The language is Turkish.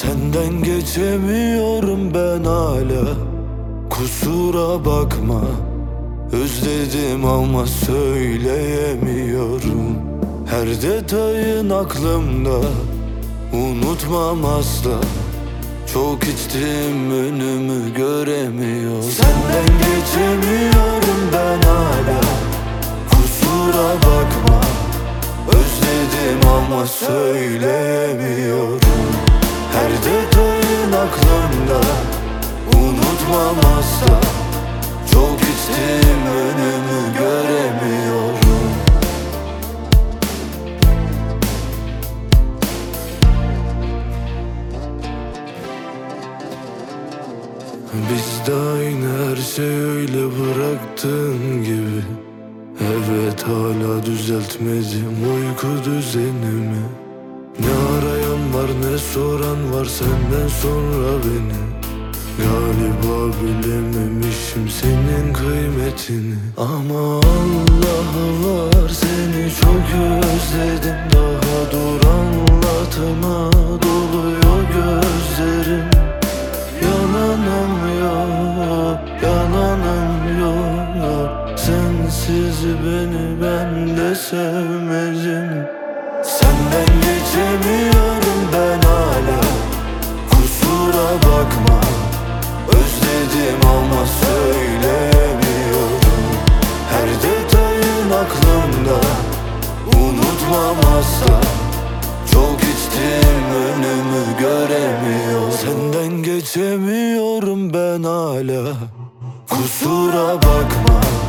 Senden geçemiyorum ben hala. Kusura bakma. Özledim ama söyleyemiyorum. Her detayın aklımda, unutmam asla. Çok içtim, önümü göremiyorum. Senden geçemiyorum ben hala. Kusura bakma. Özledim ama söyleyemiyorum. Her detayın aklımda, unutmam asla. Çok içtim, önümü göremiyorum. Biz de aynı, her şey öyle bıraktığın gibi. Evet, hala düzeltmedim uyku düzenimi. Ne arayan var ne soran var senden sonra beni. Galiba bilememişim senin kıymetini. Ama Allah var, seni çok özledim. Daha dur anlatma, doluyor gözlerim. Yalanım yok, yalanım yok. Sensiz beni ben de sevmedim. Senden geçemiyorum ben hala. Kusura bakma. Özledim ama söyleyemiyorum. Her detayın aklımda, unutmam asla. Çok içtim, önümü göremiyorum. Senden geçemiyorum ben hala. Kusura bakma.